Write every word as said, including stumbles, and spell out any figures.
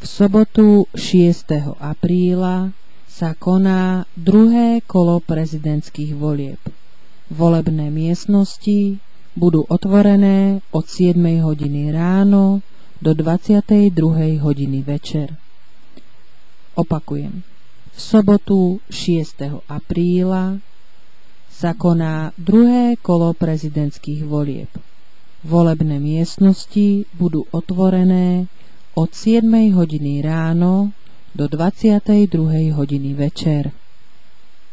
sobotu šiesteho apríla sa koná druhé kolo prezidentských volieb. Volebné miestnosti budú otvorené od siedmej hodiny ráno do dvadsiatej druhej hodiny večer. Opakujem, v sobotu šiesteho apríla sa koná druhé kolo prezidentských volieb. Volebné miestnosti budú otvorené od siedmej hodiny ráno do dvadsiatej druhej hodiny večer.